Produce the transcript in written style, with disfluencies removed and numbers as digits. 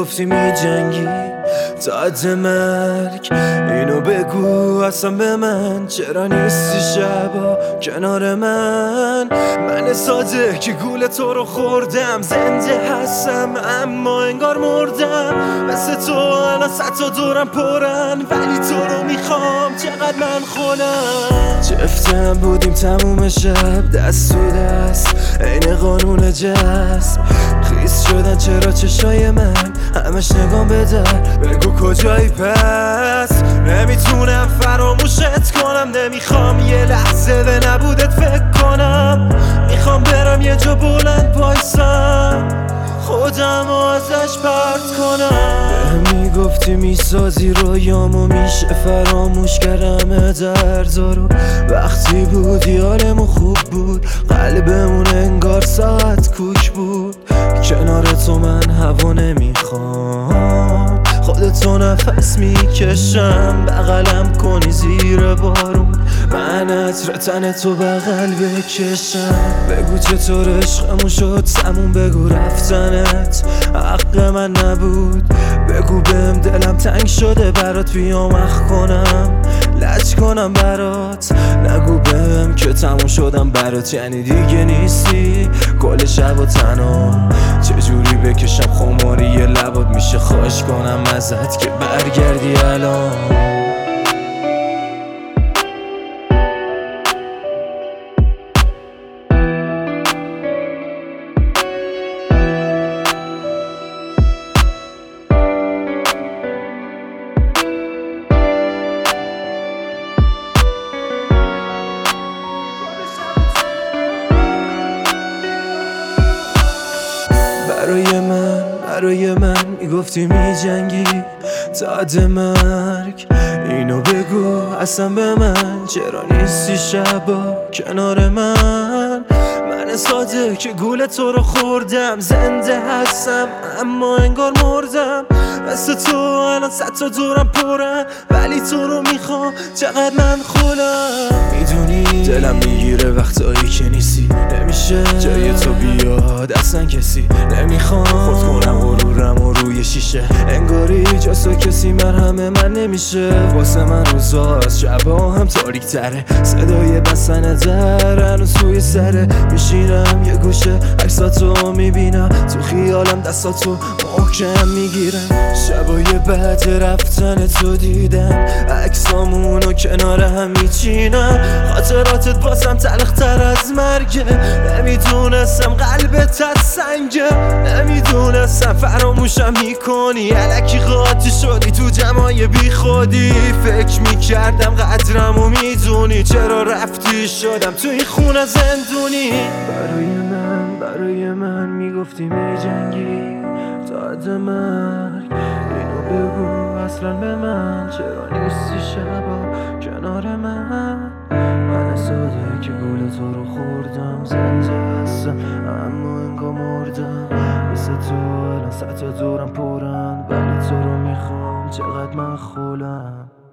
میگفتی میجنگی تا حد مرگ، اینو بگو اصلا به من چرا نیستی شبا کنار من ساده که گول تو رو خوردم، زنده هستم اما انگار مردم. مثل تو الان 100 تا دورم پرن ولی تو رو میخوام چقدر من خونم. چفتم بودیم تموم شب دست تو دست عین قانون جذب، خیس شدن چرا چشای من همش نگام به در، بگو کجایی پس. نمیتونم فراموشت کنم، نمیخوام یه لحظه به نبودت فکر کنم، میخوام برم یه جا بلند بایستم خودم ازش پرت کنم. میگفتی میسازی رویامو میشه فراموش کردم دردارو، وقتی بودی حالمون خوب بود قلبمون انگار ساعت کوک بود. کنار تو من هوا نمیخوام، خودتو نفس میکشم بغلم کنی زیر بارون، من عطر تن تو بغل بکشم. بگو چطور عشقمون شد سمون، بگو رفتنت حق من نبود، بگو بهم دلم تنگ شده برات بیام اخ کنم لج کنم برات، نگو بهم که تموم شدم برات یعنی دیگه نیستی کل شب و تنها. چجوری بکشم خماری لبات میشه خواهش کنم ازت که برگردی الان. برای من میگفتی میجنگی تا حد مرگ، اینو بگو اصلا به من چرا نیستی شبا کنار من ساده که گول تو رو خوردم، زنده هستم اما انگار مردم. مثل تو الان 100 تا دورم پرن ولی تو رو میخوام چقدر من خولم. میدونی دلم میگیره وقتایی که نیستی، نمیشه جای تو بیاد اصلا کسی، نمیخوام خود کنم غرورم و روی شیشه انگاری جاسو کسی مرهم من نمیشه. واسه من روزاست شبا هم تاریک تره، صدای بسن در هنوز توی سره، میشینم یه گوشه عکساتو میبینم تو خیالم دستاتو محکم میگیرم. شبای بعد رفتن تو دیدم عکسامونو کنار هم میچینم، خاطراتت بازم تلختر از مرگه، نمیدونستم قلبت از سنگه، نمیدونستم فراموشم میکنی الکی قاطی شدی تو جمعای بی خودی. فکر میکردم قدرمو میدونی چرا رفتی شدم تو این خونه زندونی. برای من میگفتی میجنگی تا حد مرگ، اینو بگو اصلا به من چرا نیستی شبا کنار من ساده که گول تو رو خوردم، زنده هستم اما انگار مردم. مثل تو الان 100 تا دورم پرن ولی تو رو میخوام چقدر من خولم.